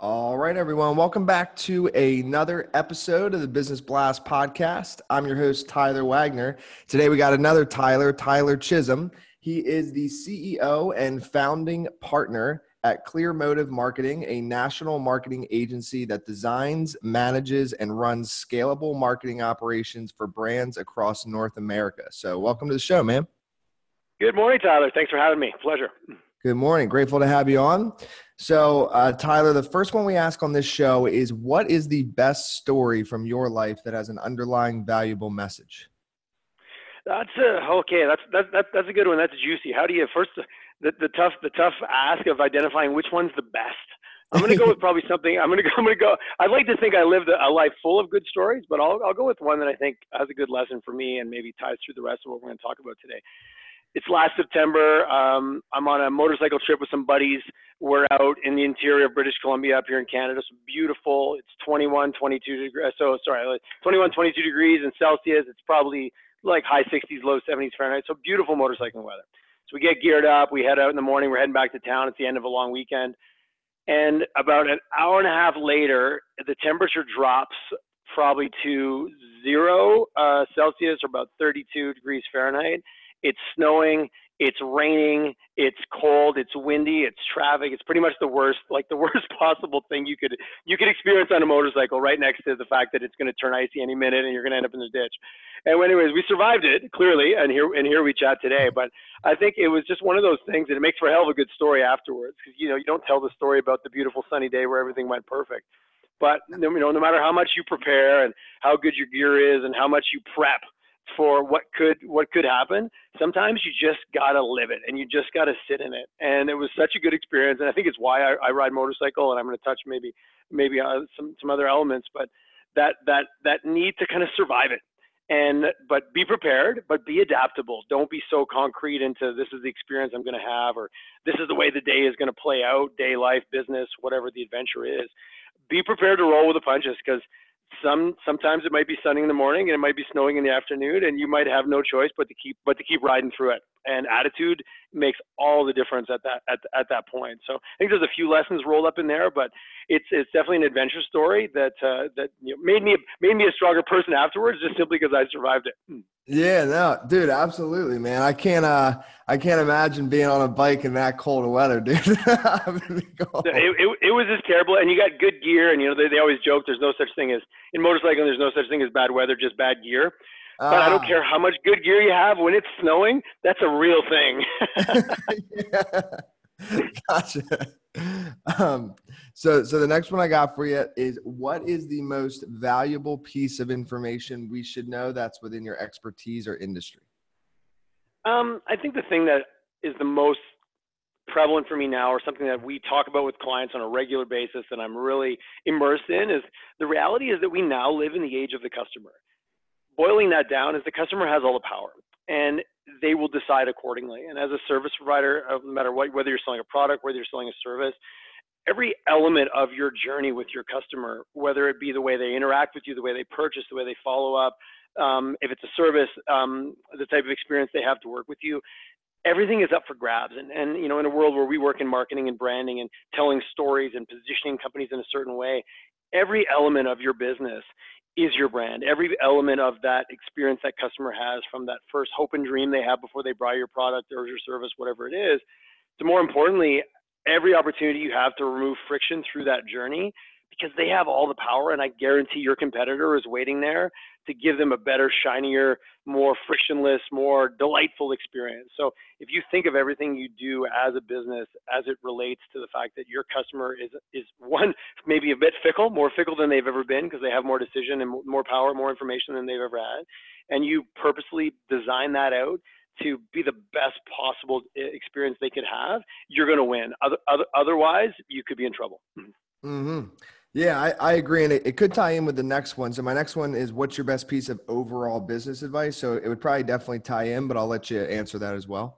All right, everyone. Welcome back to another episode of the Business Blast podcast. I'm your host, Tyler Wagner. Today, we got another Tyler Chisholm. He is the CEO and founding partner at Clear Motive Marketing, a national marketing agency that designs, manages, and runs scalable marketing operations for brands across North America. So welcome to the show, man. Good morning, Tyler. Thanks for having me. Pleasure. Good morning. Grateful to have you on. So, Tyler, the first one we ask on this show is, what is the best story from your life that has an underlying valuable message? That's okay. That's a good one. That's juicy. How do you first the tough ask of identifying which one's the best? I'm going to go with probably something. I'm going to go. I'd like to think I lived a life full of good stories, but I'll go with one that I think has a good lesson for me and maybe ties through the rest of what we're going to talk about today. It's last September. I'm on a motorcycle trip with some buddies. We're out in the interior of British Columbia up here in Canada. It's beautiful. It's 21, 22 degrees. 21, 22 degrees in Celsius. It's probably like high 60s, low 70s Fahrenheit. So beautiful motorcycling weather. So we get geared up. We head out in the morning. We're heading back to town. It's the end of a long weekend. And about an hour and a half later, the temperature drops probably to 0 Celsius or about 32 degrees Fahrenheit. It's snowing, it's raining, it's cold, it's windy, it's traffic. It's pretty much the worst possible thing you could experience on a motorcycle, right next to the fact that it's going to turn icy any minute and you're going to end up in the ditch. And anyways, we survived it, clearly, and here we chat today. But I think it was just one of those things that it makes for a hell of a good story afterwards, because you don't tell the story about the beautiful sunny day where everything went perfect. But no matter how much you prepare and how good your gear is and how much you prep for what could happen, sometimes you just gotta live it and you just gotta sit in it. And it was such a good experience, and I think it's why I ride motorcycle. And I'm going to touch maybe some other elements, but that need to kind of survive it, but be prepared, but be adaptable. Don't be so concrete into this is the experience I'm going to have, or this is the way the day is going to play out, day, life, business, whatever the adventure is. Be prepared to roll with the punches, because sometimes it might be sunny in the morning and it might be snowing in the afternoon, and you might have no choice but to keep riding through it. And attitude makes all the difference at that point. So I think there's a few lessons rolled up in there, but it's definitely an adventure story that made me a stronger person afterwards, just simply because I survived it. Yeah, no, dude, absolutely, man. I can't imagine being on a bike in that cold of weather, dude. It was just terrible, and you got good gear, and they always joke there's no such thing as in motorcycling. There's no such thing as bad weather, just bad gear. But I don't care how much good gear you have. When it's snowing, that's a real thing. Yeah. Gotcha. So the next one I got for you is, what is the most valuable piece of information we should know that's within your expertise or industry? I think the thing that is the most prevalent for me now, or something that we talk about with clients on a regular basis and I'm really immersed in, is the reality is that we now live in the age of the customer. Boiling that down is the customer has all the power, and they will decide accordingly. And as a service provider, no matter whether you're selling a product, whether you're selling a service, every element of your journey with your customer, whether it be the way they interact with you, the way they purchase, the way they follow up, if it's a service, the type of experience they have to work with you, everything is up for grabs. And in a world where we work in marketing and branding and telling stories and positioning companies in a certain way, every element of your business is your brand. Every element of that experience that customer has, from that first hope and dream they have before they buy your product or your service, whatever it is, to more importantly, every opportunity you have to remove friction through that journey, because they have all the power, and I guarantee your competitor is waiting there to give them a better, shinier, more frictionless, more delightful experience. So if you think of everything you do as a business as it relates to the fact that your customer is one, maybe a bit fickle, more fickle than they've ever been, because they have more decision and more power, more information than they've ever had, and you purposely design that out to be the best possible experience they could have, you're going to win. Otherwise, you could be in trouble. Mm-hmm. Yeah, I agree. And it could tie in with the next one. So my next one is, what's your best piece of overall business advice? So it would probably definitely tie in, but I'll let you answer that as well.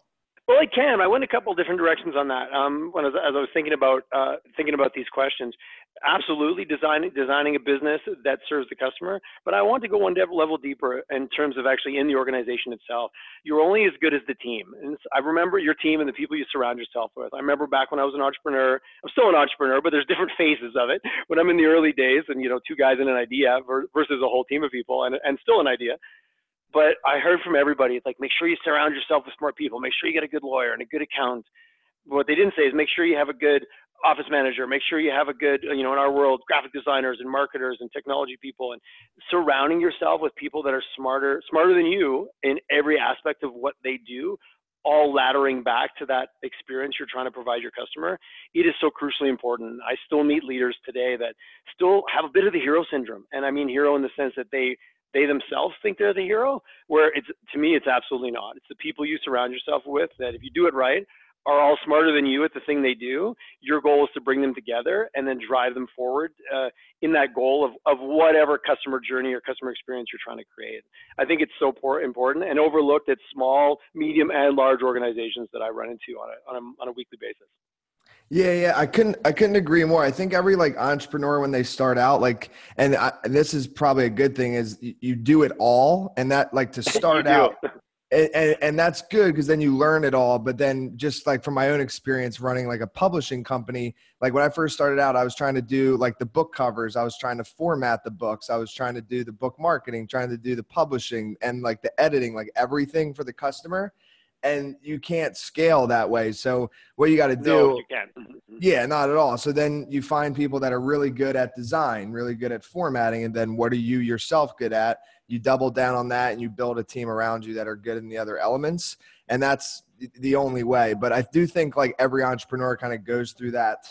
Well, I can. I went a couple different directions on that. As I was thinking about these questions, absolutely designing a business that serves the customer. But I want to go one level deeper in terms of actually in the organization itself. You're only as good as the team. And I remember your team and the people you surround yourself with. I remember back when I was an entrepreneur. I'm still an entrepreneur, but there's different phases of it. When I'm in the early days, and two guys and an idea versus a whole team of people and still an idea. But I heard from everybody, it's like, make sure you surround yourself with smart people. Make sure you get a good lawyer and a good accountant. What they didn't say is make sure you have a good office manager. Make sure you have a good, in our world, graphic designers and marketers and technology people, and surrounding yourself with people that are smarter than you in every aspect of what they do, all laddering back to that experience you're trying to provide your customer. It is so crucially important. I still meet leaders today that still have a bit of the hero syndrome. And I mean hero in the sense that they themselves think they're the hero, where to me, it's absolutely not. It's the people you surround yourself with that if you do it right, are all smarter than you at the thing they do. Your goal is to bring them together and then drive them forward in that goal of whatever customer journey or customer experience you're trying to create. I think it's so important and overlooked at small, medium, and large organizations that I run into on a weekly basis. Yeah. I couldn't agree more. I think every entrepreneur, when they start out, and this is probably a good thing, is you do it all. And that to start out, and that's good because then you learn it all. But then just from my own experience running a publishing company, when I first started out, I was trying to do the book covers. I was trying to format the books. I was trying to do the book marketing, trying to do the publishing and the editing, everything for the customer. And you can't scale that way. So what you got to do, no, you can't. Yeah, not at all. So then you find people that are really good at design, really good at formatting. And then what are you yourself good at? You double down on that and you build a team around you that are good in the other elements. And that's the only way. But I do think every entrepreneur kind of goes through that,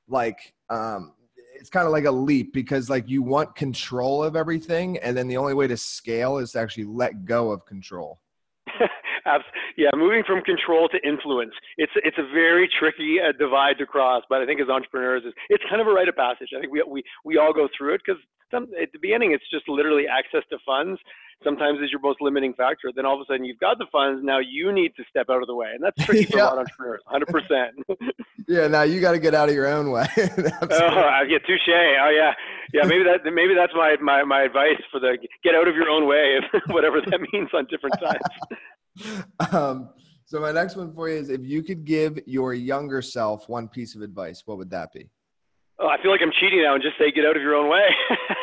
it's kind of like a leap because you want control of everything. And then the only way to scale is to actually let go of control. Yeah, moving from control to influence. It's a very tricky divide to cross, but I think as entrepreneurs, it's kind of a rite of passage. I think we all go through it because at the beginning, it's just literally access to funds. Sometimes is your most limiting factor. Then all of a sudden you've got the funds. Now you need to step out of the way. And that's tricky for a lot of entrepreneurs, 100%. Yeah, now you got to get out of your own way. Yeah, touche. Oh yeah. Yeah, maybe that's my advice for the get out of your own way, whatever that means on different times. So my next one for you is if you could give your younger self one piece of advice, what would that be? Oh, I feel like I'm cheating now and just say get out of your own way.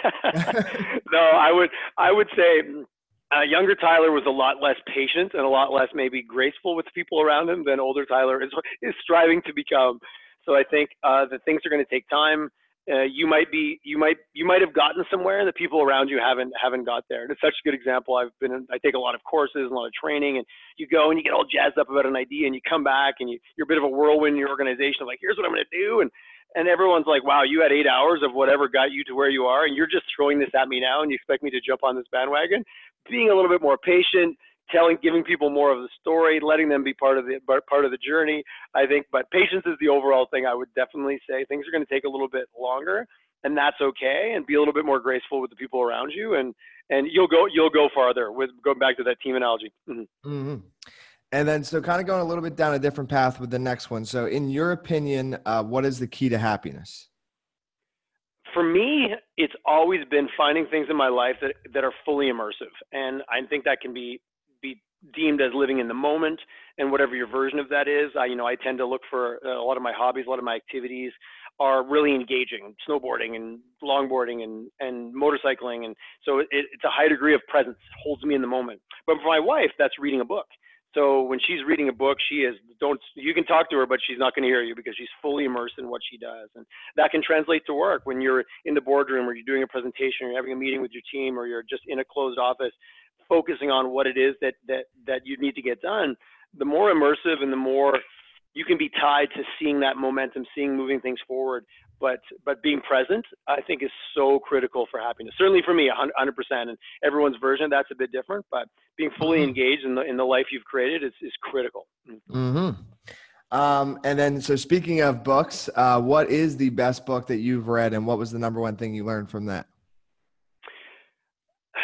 No, I would say younger Tyler was a lot less patient and a lot less maybe graceful with people around him than older Tyler is striving to become. So I think that things are going to take time. You might have gotten somewhere and the people around you haven't got there. And it's such a good example. I take a lot of courses and a lot of training, and you go and you get all jazzed up about an idea and you come back and you're a bit of a whirlwind in your organization of here's what I'm going to do. And everyone's like, wow, you had 8 hours of whatever got you to where you are. And you're just throwing this at me now. And you expect me to jump on this bandwagon. Being a little bit more patient, giving people more of the story, letting them be part of the journey, I think. But patience is the overall thing. I would definitely say things are going to take a little bit longer, and that's okay. And be a little bit more graceful with the people around you, and you'll go farther. With going back to that team analogy. Mm-hmm. Mm-hmm. And then, so kind of going a little bit down a different path with the next one. So, in your opinion, what is the key to happiness? For me, it's always been finding things in my life that are fully immersive, and I think that can be deemed as living in the moment, and whatever your version of that is. I tend to look for a lot of my hobbies, a lot of my activities are really engaging, snowboarding and longboarding and motorcycling. And so it's a high degree of presence, holds me in the moment. But for my wife, that's reading a book. So when she's reading a book, you can talk to her, but she's not going to hear you because she's fully immersed in what she does. And that can translate to work when you're in the boardroom or you're doing a presentation or you're having a meeting with your team or you're just in a closed office, focusing on what it is that you need to get done. The more immersive and the more you can be tied to seeing that momentum, moving things forward. But being present, I think, is so critical for happiness. Certainly for me, 100%. And everyone's version, that's a bit different. But being fully engaged in the life you've created is critical. Mm-hmm. And then, so speaking of books, what is the best book that you've read, and what was the number one thing you learned from that?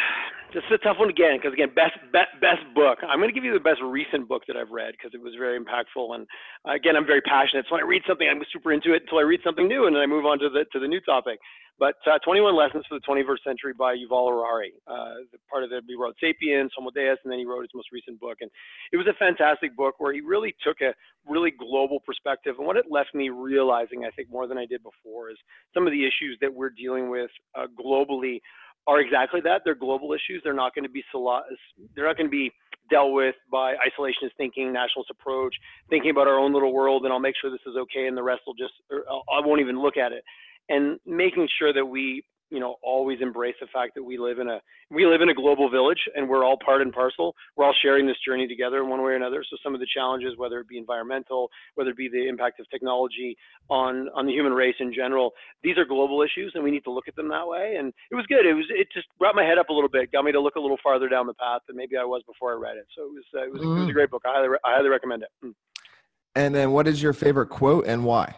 This is a tough one again, because again, best book. I'm going to give you the best recent book that I've read because it was very impactful. And again, I'm very passionate. So when I read something, I'm super into it until I read something new, and then I move on to the new topic. But 21 Lessons for the 21st Century by Yuval Harari. Part of it, he wrote *Sapiens*, *Homo Deus*, and then he wrote his most recent book. And it was a fantastic book where he really took a really global perspective. And what it left me realizing, I think more than I did before, is some of the issues that we're dealing with globally are exactly that. They're global issues. They're not going to be dealt with by isolationist thinking, nationalist approach, thinking about our own little world, and I'll make sure this is okay, and the rest will just, or I won't even look at it. And making sure that we, always embrace the fact that we live in a global village, and we're all part and parcel. We're all sharing this journey together in one way or another. So some of the challenges, whether it be environmental, whether it be the impact of technology on the human race in general, these are global issues, and we need to look at them that way. And it was good. It just brought my head up a little bit, got me to look a little farther down the path than maybe I was before I read it. So it was a great book. I highly recommend it. And then, what is your favorite quote and why?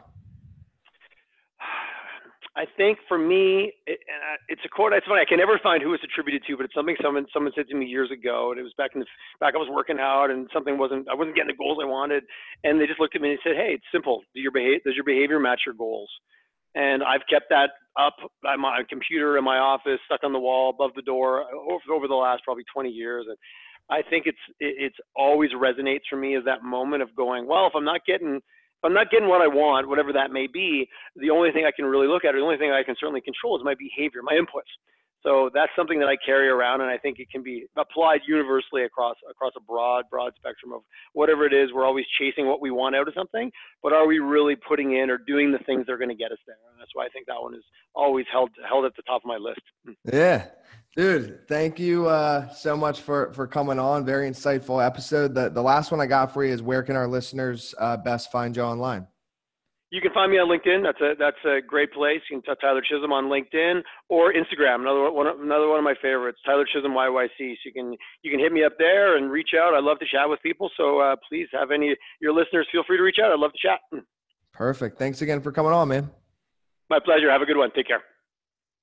I think for me, it's a quote. It's funny. I can never find who it's attributed to, but it's something someone said to me years ago, and it was back I was working out, and I wasn't getting the goals I wanted, and they just looked at me and said, "Hey, it's simple. Does your behavior match your goals?" And I've kept that up on my computer in my office, stuck on the wall above the door over the last probably 20 years, and I think it's always resonates for me as that moment of going, well, if I'm not getting what I want, whatever that may be, the only thing I can really look at, or the only thing I can certainly control, is my behavior, my inputs. So that's something that I carry around, and I think it can be applied universally across a broad spectrum of whatever it is. We're always chasing what we want out of something, but are we really putting in or doing the things that are going to get us there? And that's why I think that one is always held at the top of my list. Yeah. Dude, thank you so much for coming on. Very insightful episode. The last one I got for you is, where can our listeners best find you online? You can find me on LinkedIn. That's a great place. You can type Tyler Chisholm on LinkedIn or Instagram. Another one of my favorites, Tyler Chisholm YYC. So you can hit me up there and reach out. I love to chat with people. So please have any of your listeners feel free to reach out. I'd love to chat. Perfect. Thanks again for coming on, man. My pleasure. Have a good one. Take care.